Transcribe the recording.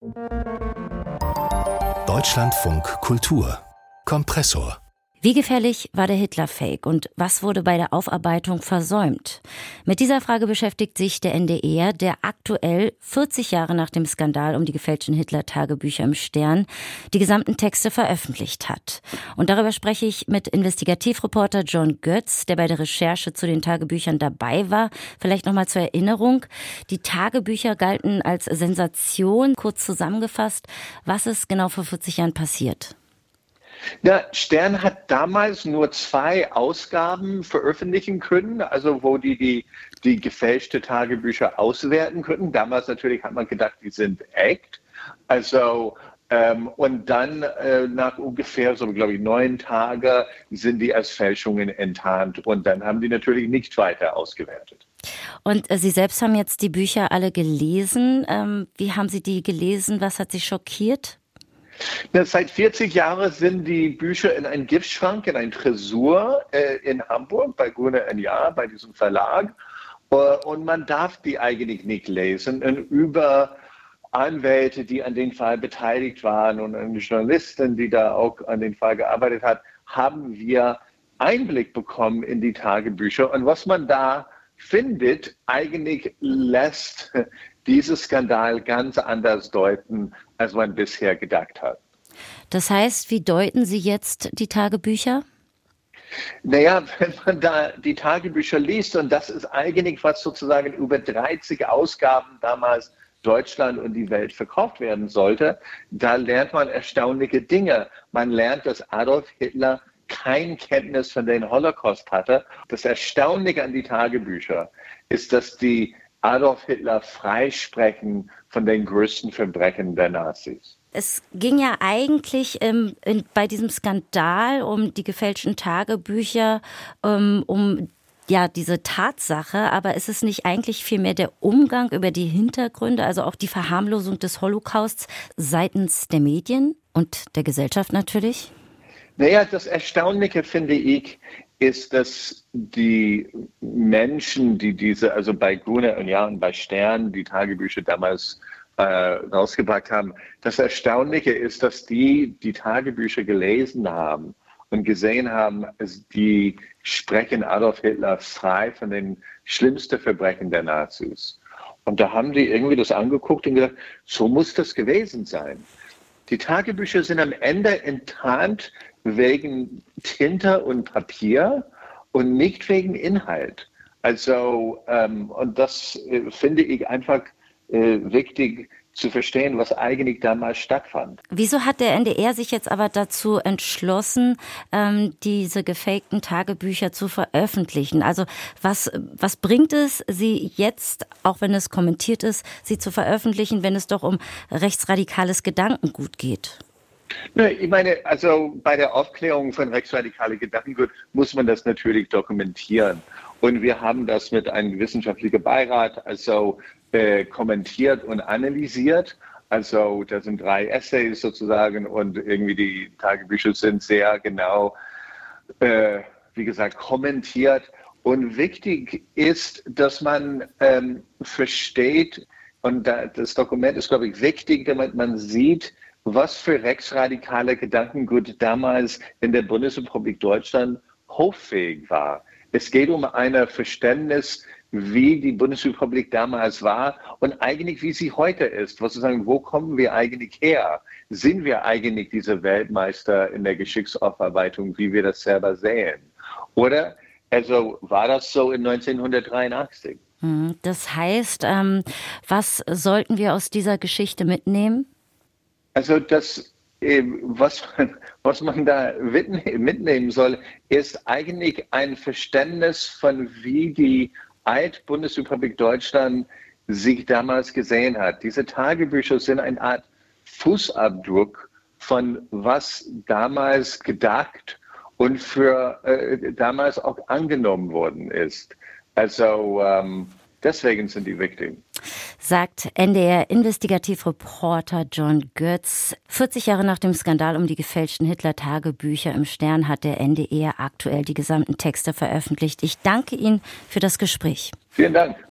Deutschlandfunk Kultur Kompressor. Wie gefährlich war der Hitler-Fake und was wurde bei der Aufarbeitung versäumt? Mit dieser Frage beschäftigt sich der NDR, der aktuell 40 Jahre nach dem Skandal um die gefälschten Hitler-Tagebücher im Stern die gesamten Texte veröffentlicht hat. Und darüber spreche ich mit Investigativreporter John Götz, der bei der Recherche zu den Tagebüchern dabei war. Vielleicht nochmal zur Erinnerung. Die Tagebücher galten als Sensation. Kurz zusammengefasst, was ist genau vor 40 Jahren passiert? Der Stern hat damals nur 2 Ausgaben veröffentlichen können, also wo die gefälschte Tagebücher auswerten könnten. Damals natürlich hat man gedacht, die sind echt. Also und dann nach ungefähr, so glaube ich, 9 Tagen sind die als Fälschungen enttarnt und dann haben die natürlich nicht weiter ausgewertet. Und Sie selbst haben jetzt die Bücher alle gelesen. Wie haben Sie die gelesen? Was hat Sie schockiert? Seit 40 Jahren sind die Bücher in einem Giftschrank, in einem Tresor in Hamburg bei Gruner & Jahr, bei diesem Verlag. Und man darf die eigentlich nicht lesen. Und über Anwälte, die an dem Fall beteiligt waren und eine Journalistin, die da auch an dem Fall gearbeitet hat, haben wir Einblick bekommen in die Tagebücher. Und was man da findet, eigentlich lässt dieses Skandal ganz anders deuten, als man bisher gedacht hat. Das heißt, wie deuten Sie jetzt die Tagebücher? Naja, wenn man da die Tagebücher liest, und das ist eigentlich, was sozusagen über 30 Ausgaben damals Deutschland und die Welt verkauft werden sollte, da lernt man erstaunliche Dinge. Man lernt, dass Adolf Hitler kein Kenntnis von den Holocaust hatte. Das Erstaunliche an die Tagebücher ist, dass die Adolf Hitler freisprechen von den größten Verbrechen der Nazis. Es ging ja eigentlich bei diesem Skandal um die gefälschten Tagebücher um diese Tatsache, aber ist es nicht eigentlich vielmehr der Umgang über die Hintergründe, also auch die Verharmlosung des Holocausts seitens der Medien und der Gesellschaft natürlich? Naja, das Erstaunliche, finde ich, ist, dass die Menschen, die also bei Gruner & Jahr und bei Stern die Tagebücher damals rausgebracht haben, das Erstaunliche ist, dass die Tagebücher gelesen haben und gesehen haben, die sprechen Adolf Hitler frei von den schlimmsten Verbrechen der Nazis. Und da haben die irgendwie das angeguckt und gesagt, so muss das gewesen sein. Die Tagebücher sind am Ende enttarnt wegen Tinte und Papier und nicht wegen Inhalt. Also, und das finde ich einfach wichtig zu verstehen, was eigentlich damals stattfand. Wieso hat der NDR sich jetzt aber dazu entschlossen, diese gefakten Tagebücher zu veröffentlichen? Also was bringt es, sie jetzt, auch wenn es kommentiert ist, sie zu veröffentlichen, wenn es doch um rechtsradikales Gedankengut geht? Ich meine, also bei der Aufklärung von rechtsradikalen Gedankengut muss man das natürlich dokumentieren. Und wir haben das mit einem wissenschaftlichen Beirat kommentiert und analysiert. Also da sind 3 Essays sozusagen und irgendwie die Tagebücher sind sehr genau, wie gesagt, kommentiert. Und wichtig ist, dass man versteht, und das Dokument ist, glaube ich, wichtig, damit man sieht, was für rechtsradikale Gedankengut damals in der Bundesrepublik Deutschland hoffähig war. Es geht um ein Verständnis, wie die Bundesrepublik damals war und eigentlich wie sie heute ist. Was zu sagen, wo kommen wir eigentlich her? Sind wir eigentlich diese Weltmeister in der Geschichtsaufarbeitung, wie wir das selber sehen? Oder also war das so in 1983? Das heißt, was sollten wir aus dieser Geschichte mitnehmen? Also das, was man da mitnehmen soll, ist eigentlich ein Verständnis von, wie die Bundesrepublik Deutschland sich damals gesehen hat. Diese Tagebücher sind eine Art Fußabdruck von was damals gedacht und für damals auch angenommen worden ist. Also deswegen sind die wichtig. Sagt NDR-Investigativreporter John Götz. 40 Jahre nach dem Skandal um die gefälschten Hitler-Tagebücher im Stern hat der NDR aktuell die gesamten Texte veröffentlicht. Ich danke Ihnen für das Gespräch. Vielen Dank.